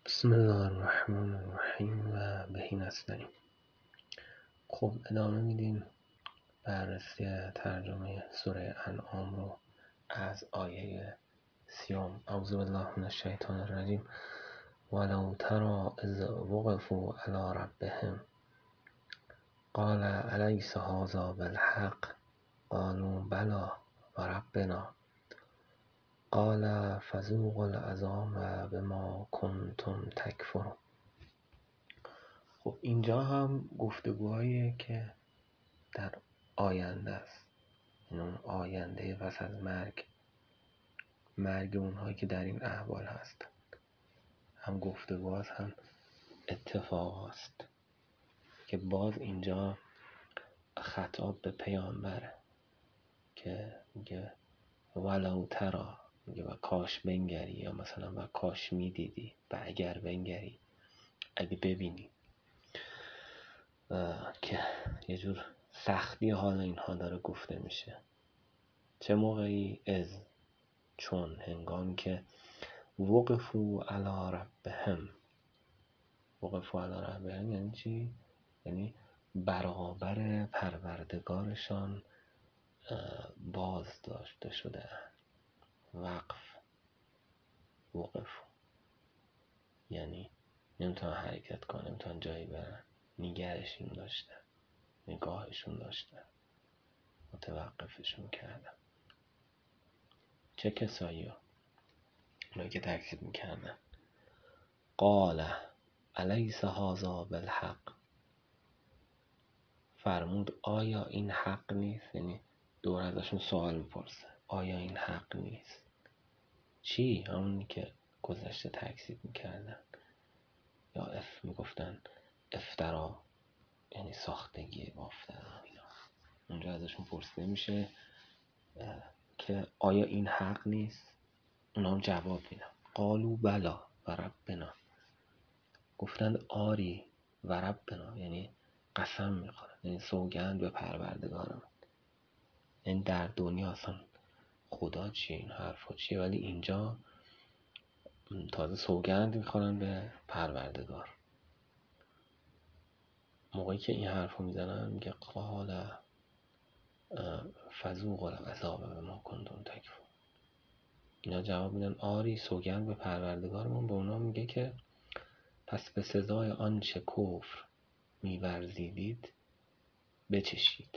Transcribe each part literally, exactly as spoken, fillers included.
بسم الله الرحمن الرحیم و بهی نستعین. خب ادامه میدیم بررسی ترجمه سوره انعام رو از آیه سیوم. اعوذ بالله من الشیطان الرجیم. ولو تری اذ وقفوا علی ربهم قال الیس هذا بالحق قالوا بلی وربنا قال فذوقوا العذاب بما کنتم تکفرون. خب اینجا هم گفتگوهاییه که در آینده است، این اون آینده پس از مرگ، مرگ اونهایی که در این احوال هست. هم گفتگو هست هم اتفاق هست که باز اینجا خطاب به پیامبره که میگه ولو ترا، میگه و کاش بنگری، یا مثلا و کاش میدیدی، و اگر بنگری، اگه ببینی، که یه جور سختی حال اینها داره گفته میشه. چه موقعی؟ از، چون، هنگامی که وقفو علی ربهم. وقفو علی ربهم یعنی چی؟ یعنی برابر پروردگارشان باز داشته شده. وقف، وقفو یعنی نمیتونن حرکت کنن، نمیتونن جایی برن، نگرشون داشتن، نگاهشون داشتن، متوقفشون کردن. چه کسایی ها؟ اونایی که تکذیب میکردن. قال الیس هذا بالحق، فرمود آیا این حق نیست؟ یعنی دور ازشون سوال میپرسه، آیا این حق نیست؟ چی؟ همونی که گذشته تکذیب میکردن یا اف میگفتن افترا، یعنی ساختگی بافتن اینا. اونجا ازشون پرسیده میشه که آیا این حق نیست؟ اونا هم جواب میدن قالوا بلا و ربنا، گفتند آری و ربنا، یعنی قسم میخورن، یعنی سوگند به پروردگارم. یعنی در دنیا اصلا خدا چیه، این حرفا چیه، ولی اینجا تازه سوگند میخورن به پروردگار. موقعی که این حرفو میزنن میگه قال فذوقوا العذاب بما کنتم تکفرون. اینا جواب میدن آری، سوگند به پروردگارمون. به اونا میگه که پس به سزای آنچه کفر میورزیدید بچشید.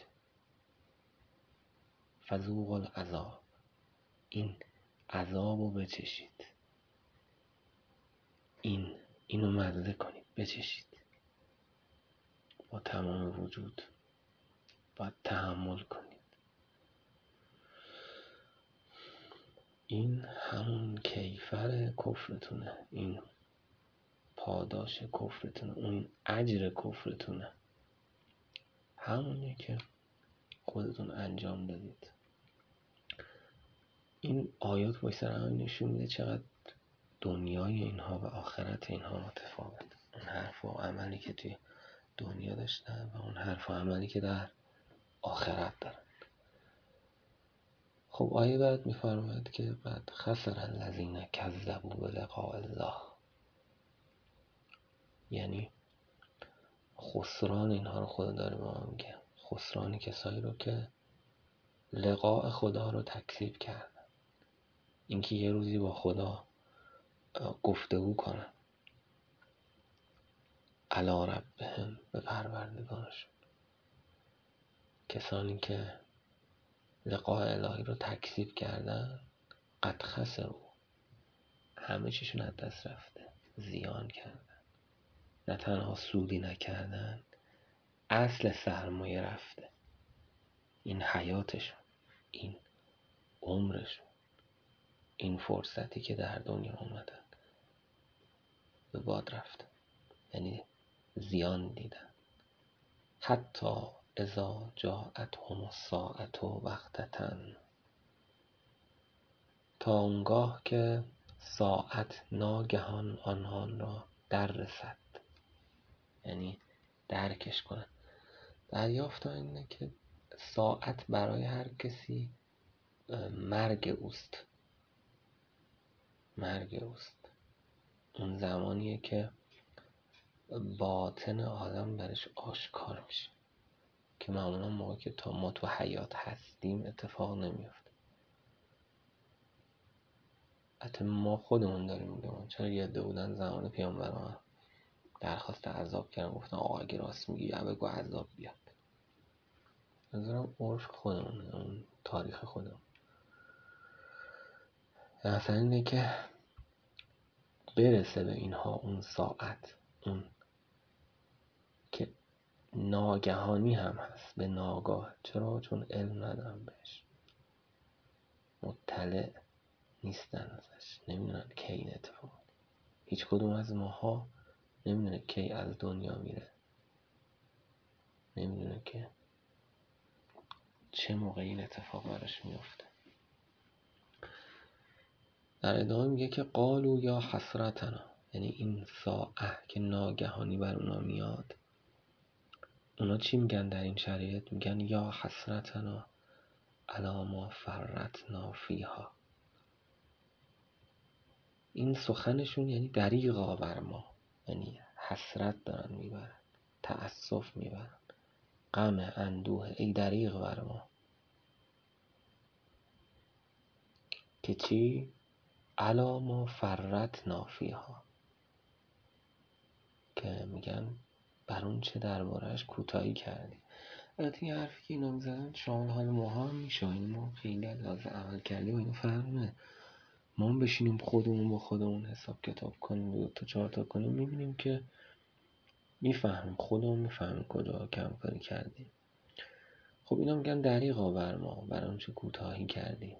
فذوقوا العذاب، این عذاب رو بچشید، این اینو مزه کنید، بچشید. با تمام وجود باید تحمل کنید. این همون کیفر کفرتونه، این پاداش کفرتونه، اون اجر کفرتونه، همونیه که خودتون انجام دادید. این آیات باید سر هم نشون میده چقدر دنیای اینها و آخرت اینها متفاوت. اون حرف و عملی که توی دنیا داشتن و اون حرف و عملی که در آخرت دارن. خب آیه بعد میفرماید که بعد خسر الذین کذبوا بلقاء الله، یعنی خسران اینها رو خدا داره به ما میگه. خسران کسایی رو که لقاء خدا رو تکذیب کردن، اینکه یه روزی با خدا گفتگو کنن. علی ربهم، به پروردگارشون. کسانی که لقاء الهی رو تکذیب کردن قد خسروا، همه چیشون از دست رفته، زیان کردن. نه تنها سودی نکردن، اصل سرمایه رفته. این حیاتشون، این عمرشون، این فرصتی که در دنیا اومدن به باد رفت، یعنی زیان دیدن. حتی اذا جاءتهم الساعة بغتة، تا اونگاه که ساعت ناگهان آنان را در رسد، یعنی درکش کنن. دریافت اینه که ساعت برای هر کسی مرگ اوست، مرگ اوست. اون زمانیه که باطن عالم برش آشکار میشه که معمولا موقع که تا ما تو حیات هستیم اتفاق نمیفته. حتی ما خودمون داریم میگم چرا یه عده بودن زمان پیامبران درخواست عذاب کردن، گفتن آقا اگه راست میگی یا بگو عذاب بیاد. نظرم عرف خودمونه، اون تاریخ خودمون. مثلا اینه که برسه به اینها اون ساعت، اون که ناگهانی هم هست، به ناگاه. چرا؟ چون علم ندارن بهش، مطلع نیستن ازش، نمیدونن کی این اتفاق. هیچ کدوم از ماها نمیدونه کی از دنیا میره، نمیدونه که چه موقع این اتفاق براش میفته. در ادامه میگه که قالوا یا حسرتنا، یعنی این ساعه که ناگهانی بر اونا میاد، اونا چی میگن در این شرایط؟ میگن یا حسرتنا علی ما فرطنا فیها. این سخنشون یعنی دریغا بر ما، یعنی حسرت دارن میبرن، تأسف میبرن، غم، اندوه، ای دریغ بر ما که چی؟ علی ما فرطنا فیها، که میگن بر اون چه دربارهش کوتاهی کردی. البته این حرفی که اینا میزنن شامل حال ماها هم میشه، این ما خیلی لازم عمل کردیم و اینو فرمه ما هم بشینیم خودمون با خودمون حساب کتاب کنیم، دو تا چهار تا کنیم، میبینیم که میفهمیم، خودمون میفهمیم کجا کم کاری کردیم. خب اینا میگن دریغا بر ما، بر اون چه کوتاهی کردیم.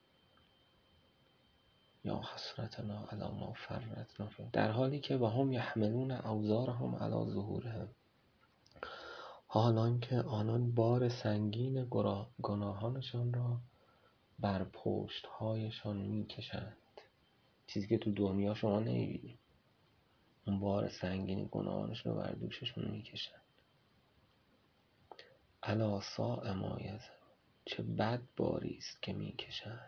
یا حسرتنا علی ما فرطنا فیها، در حالی که و هم یحملون اوزارهم علی ظهورهم، حالان که آنان بار سنگین گناهانشان را بر پشت هایشان میکشند. چیزی که تو دنیا شما نمیبینید، اون بار سنگین گناهانشون رو بر دوششون میکشند. الا ساء ما یزرون، چه بد باری است که میکشند،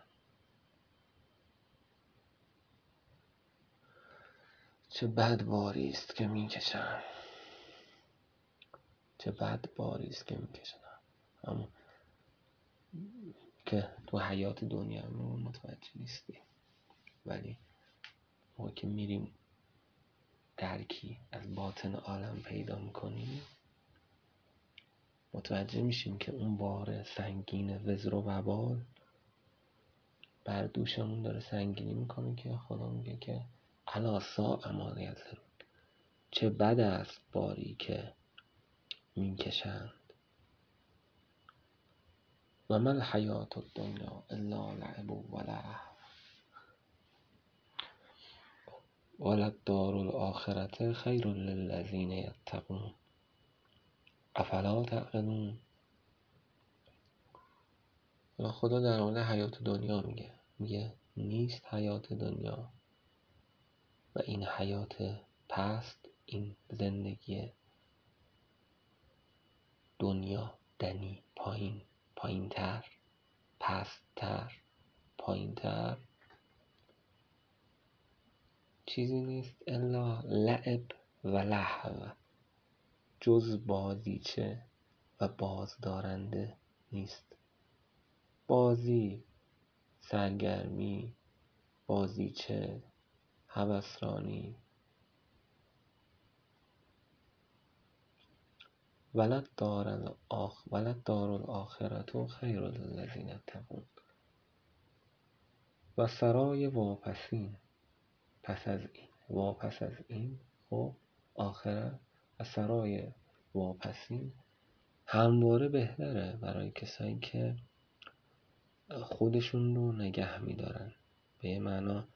چه بد باری است که میکشند، چه بد باری است که میکشند. اما که تو حیات دنیا همون متوجه نیستیم، ولی موقع که میریم درکی از باطن عالم پیدا میکنیم متوجه میشیم که اون بار سنگین وزر و وبال بر دوشمون داره سنگینی میکنه که خدا میگه که الا ساء ما یزرون، چه بد است باری که میکشند. و ما الحیات الدنیا الا لعب و لهو وللدار الاخرة خیر للذین یتقون افلا تعقلون. خدا در مورد حیات دنیا میگه میگه نیست حیات دنیا و این حیات پست، این زندگی دنیا دنی، پایین، پایین تر، پست تر، پایین تر، چیزی نیست الا لعب و لهو، جز بازیچه و بازدارنده نیست. بازی، سرگرمی، بازیچه، هوسرانی. ولد دار الاخ ولد دار الاخرة خیر للذین اتقون. و سرای واپسین پس از این، واپس از این، خب آخرت و سرای واپسین همواره بهتره برای کسایی که خودشون رو نگه میدارن، به یه معنا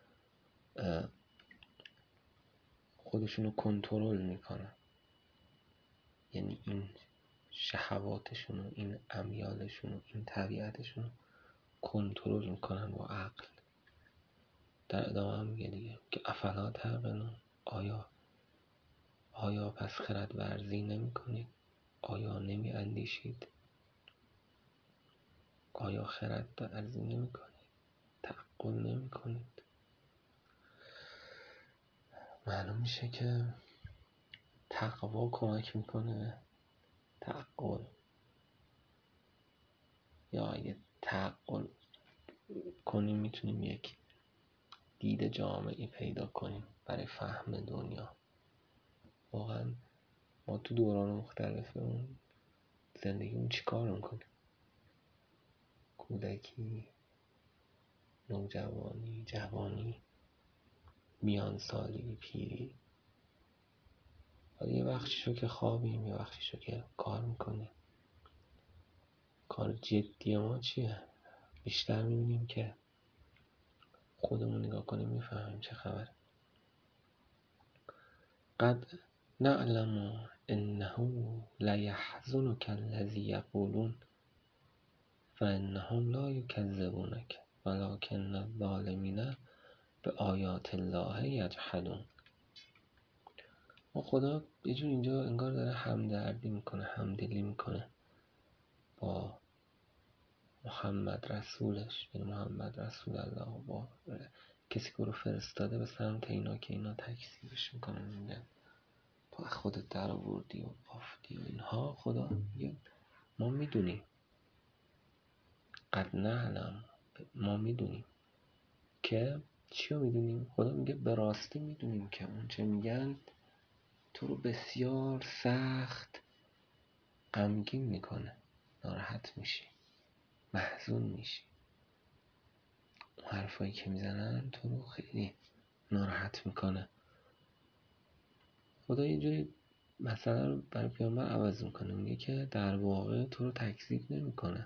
خودشون رو کنترل میکنن، یعنی این شهواتشون و این امیالشون و این طبیعتشون رو کنترل میکنن با عقل. در ادامه هم میگه دیگه که افلا تعقلون، آیا آیا پس خرد ورزی نمی کنید؟ آیا نمی اندیشید؟ آیا خرد ورزی نمی کنید؟ تعقل نمی کنید؟ معلوم میشه که تقوا کمک میکنه تعقل، یا اگه تعقل کنیم میتونیم یک دید جامعی پیدا کنیم برای فهم دنیا. واقعا ما تو دوران مختلف اون زندگیمون چی کار میکنیم؟ کودکی، نوجوانی، جوانی، میان سالی، پیری. حالا یه وقتی شو که خوابیم، یه وقتی شو که کار میکنیم. کار جدی ما چیه؟ بیشتر میبینیم که خودمون نگاه کنیم میفهمیم چه خبر. قد نعلم انه لیحزنک الذی یقولون فانهم لا یکذبونک ولکن الظالمین بآیات الله یجحدون. و خدا یه جور اینجا انگار داره همدردی میکنه، همدلی میکنه با محمد رسولش، یعنی محمد رسول الله، با کسی که رو فرستاده به سمت اینا که اینا تکذیبش میکنن، میگن تو خودت در آوردی و بافتی و اینها. خدا میگه ما میدونیم، قد نعلم، ما میدونیم که چی رو میدونیم؟ خدا میگه به راستی میدونیم که اون چه میگن تو رو بسیار سخت غمگین میکنه، ناراحت میشی، محزون میشی. اون حرفایی که میزنن تو رو خیلی ناراحت میکنه. خدا یه جوری مسئله رو برای پیامبر عوض میکنه، میگه که در واقع تو رو تکذیب نمیکنه.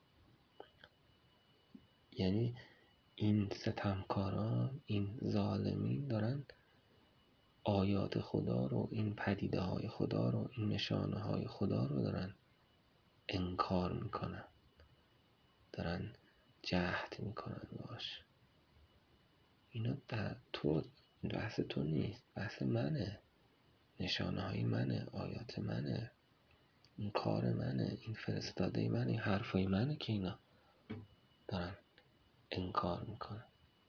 یعنی این ستمکاران، این ظالمین دارن آیات خدا رو، این پدیده های خدا رو، این نشانه های خدا رو دارن انکار میکنن، دارن جهد میکنن باش. اینا در تو، بحث تو نیست، بحث منه، نشانه های منه، آیات منه، این کار منه، این فرستاده منه، این حرفای منه که اینا دارن انکار میکنن.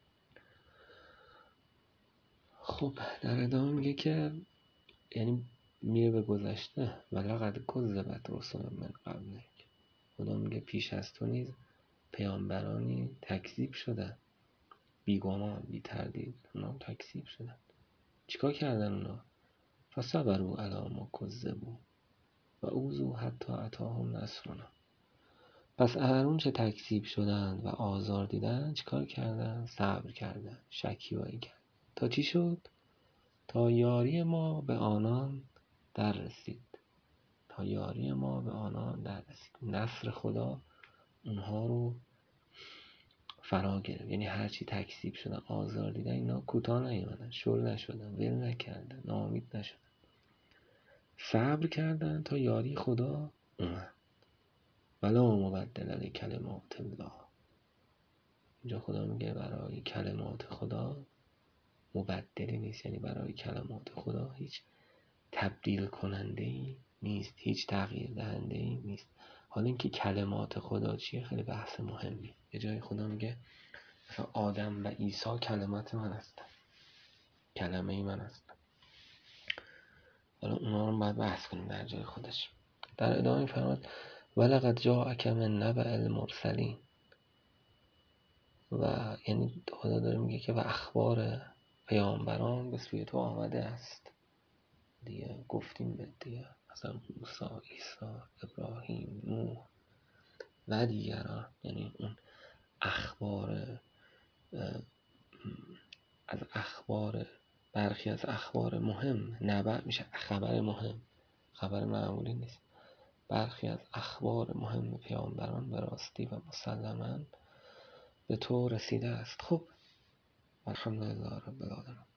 خب در ادامه میگه که یعنی میره به گذشته، ولقد کذبت رسل من قبلک. خدا میگه پیش از تو نیز پیامبرانی تکذیب شدن، بیگمان، بی تردید اونا تکذیب شدن. چیکار کردن اونا؟ فصبروا علی ما کذبوا و اوذوا حتی اتاهم نصرنا. پس هر اون چه تکذیب شدن و آزار دیدن چیکار کردن؟ صبر کردن، شکیبایی کردن. تا چی شد؟ تا یاری ما به آنان در رسید. تا یاری ما به آنان در رسید. نصر خدا اونها رو فرا گرفت. یعنی هرچی تکذیب شدن، آزار دیدن، اینا کوتاه نیومدن، شل نشدن، ول نکردن، ناامید نشدن، صبر کردن تا یاری خدا اومد. ولا مبدل لکلمات الله. اینجا خدا میگه برای کلمات خدا مبدلی نیست، یعنی برای کلمات خدا هیچ تبدیل کننده ای نیست، هیچ تغییر دهنده ای نیست. حالا اینکه کلمات خدا چیه خیلی بحث مهمی. یه جای خدا میگه مثلا آدم و عیسی کلمات من هستن، کلمه ای من هستن. حالا اونا رو باید بحث کنیم در جای خودش. در ادامه میفرماد ولقد جاءک من نبأ المرسلین. و یعنی خدا داره میگه که و اخبار پیامبران به سوی تو آمده است. دیگه گفتیم به دیگه مثلا موسی، عیسی، ابراهیم، نوح و دیگران. یعنی اون اخبار، از اخبار، برخی از اخبار مهم، نبأ میشه خبر مهم، خبر معمولی نیست. برخی از اخبار مهم پیامبران به راستی و مسلماً به تو رسیده است. خب الحمدلله رب العالمین.